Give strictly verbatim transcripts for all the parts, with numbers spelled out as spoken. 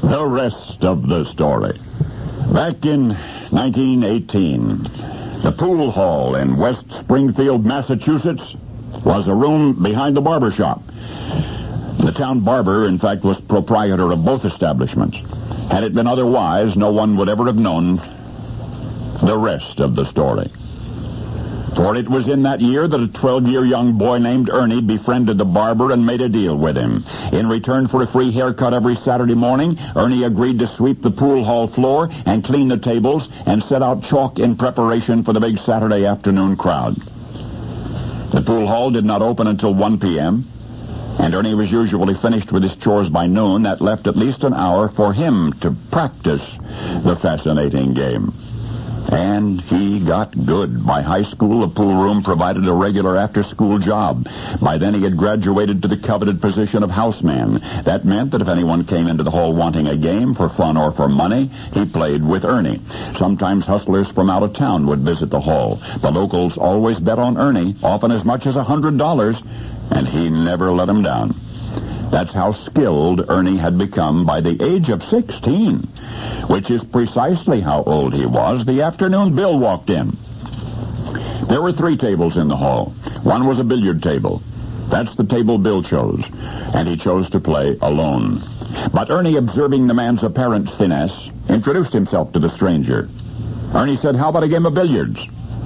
The rest of the story. Back in nineteen eighteen, the pool hall in West Springfield, Massachusetts, was a room behind the barber shop. The town barber, in fact, was proprietor of both establishments. Had it been otherwise, no one would ever have known the rest of the story. For it was in that year that a twelve-year young boy named Ernie befriended the barber and made a deal with him. In return for a free haircut every Saturday morning, Ernie agreed to sweep the pool hall floor and clean the tables and set out chalk in preparation for the big Saturday afternoon crowd. The pool hall did not open until one p.m., and Ernie was usually finished with his chores by noon. That left at least an hour for him to practice the fascinating game. And he got good. By high school, the pool room provided a regular after-school job. By then, he had graduated to the coveted position of houseman. That meant that if anyone came into the hall wanting a game for fun or for money, he played with Ernie. Sometimes hustlers from out of town would visit the hall. The locals always bet on Ernie, often as much as a hundred dollars, and he never let them down. That's how skilled Ernie had become by the age of sixteen, which is precisely how old he was the afternoon Bill walked in. There were three tables in the hall. One was a billiard table. That's the table Bill chose, and he chose to play alone. But Ernie, observing the man's apparent finesse, introduced himself to the stranger. Ernie said, "How about a game of billiards?"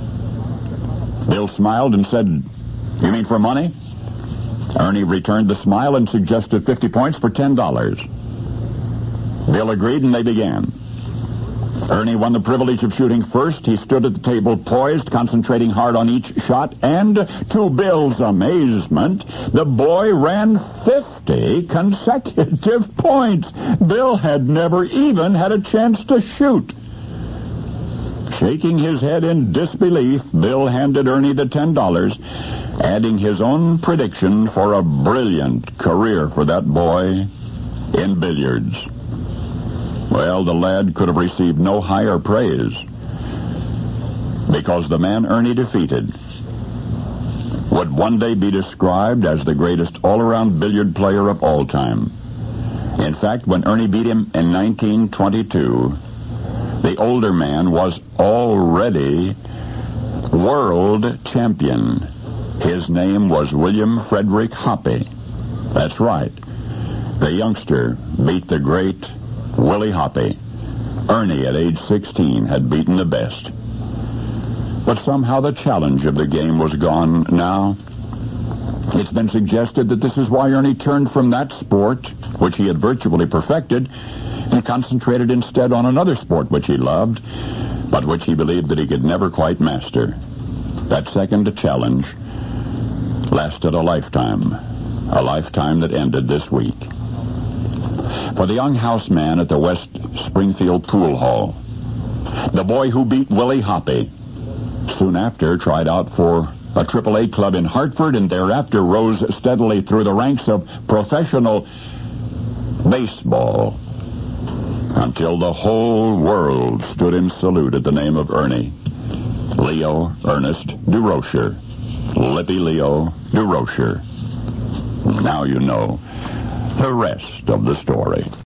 Bill smiled and said, "You mean for money?" Ernie returned the smile and suggested fifty points for ten dollars. Bill agreed, and they began. Ernie won the privilege of shooting first. He stood at the table poised, concentrating hard on each shot, and to Bill's amazement, the boy ran fifty consecutive points. Bill had never even had a chance to shoot. Shaking his head in disbelief, Bill handed Ernie the ten dollars, adding his own prediction for a brilliant career for that boy in billiards. Well, the lad could have received no higher praise, because the man Ernie defeated would one day be described as the greatest all-around billiard player of all time. In fact, when Ernie beat him in nineteen twenty-two, the older man was already world champion. His name was William Frederick Hoppe. That's right. The youngster beat the great Willie Hoppe. Ernie, at age sixteen, had beaten the best. But somehow the challenge of the game was gone now. It's been suggested that this is why Ernie turned from that sport, which he had virtually perfected, and concentrated instead on another sport which he loved, but which he believed that he could never quite master. That second challenge lasted a lifetime, a lifetime that ended this week. For the young houseman at the West Springfield Pool Hall, the boy who beat Willie Hoppe soon after tried out for a triple A club in Hartford, and thereafter rose steadily through the ranks of professional baseball until the whole world stood in salute at the name of Ernie. Leo Ernest Durocher. Lippy Leo Durocher. Now you know the rest of the story.